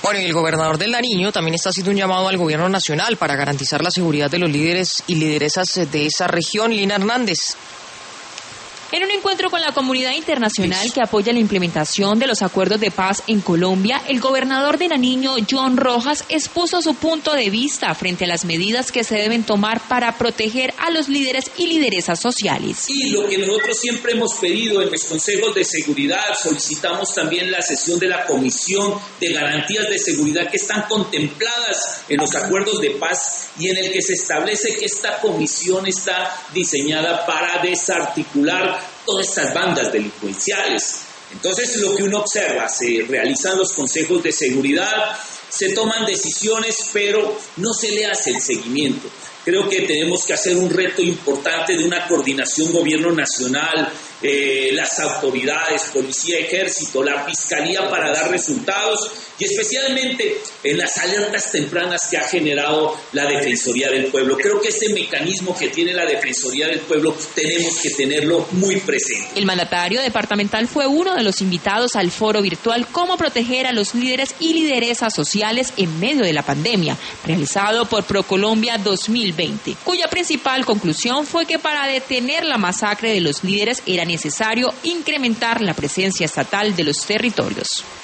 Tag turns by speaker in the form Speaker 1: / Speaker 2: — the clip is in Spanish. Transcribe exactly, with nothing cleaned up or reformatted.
Speaker 1: Bueno, y el gobernador del Nariño también está haciendo un llamado al gobierno nacional para garantizar la seguridad de los líderes y lideresas de esa región. Lina Hernández.
Speaker 2: En un encuentro con la comunidad internacional que apoya la implementación de los acuerdos de paz en Colombia, el gobernador de Nariño, John Rojas, expuso su punto de vista frente a las medidas que se deben tomar para proteger a los líderes y lideresas sociales.
Speaker 3: Y lo que nosotros siempre hemos pedido en los consejos de seguridad, solicitamos también la sesión de la Comisión de Garantías de Seguridad que están contempladas en los acuerdos de paz y en el que se establece que esta comisión está diseñada para desarticular todas estas bandas delincuenciales. Entonces, lo que uno observa, se realizan los consejos de seguridad, se toman decisiones, pero no se le hace el seguimiento. Creo que tenemos que hacer un reto importante de una coordinación gobierno nacional, eh, las autoridades, policía, ejército, la fiscalía para dar resultados y especialmente en las alertas tempranas que ha generado la Defensoría del Pueblo. Creo que este mecanismo que tiene la Defensoría del Pueblo tenemos que tenerlo muy presente.
Speaker 2: El mandatario departamental fue uno de los invitados al foro virtual Cómo proteger a los líderes y lideresas sociales en medio de la pandemia, realizado por ProColombia dos mil veinte, cuya principal conclusión fue que para detener la masacre de los líderes era necesario incrementar la presencia estatal de los territorios.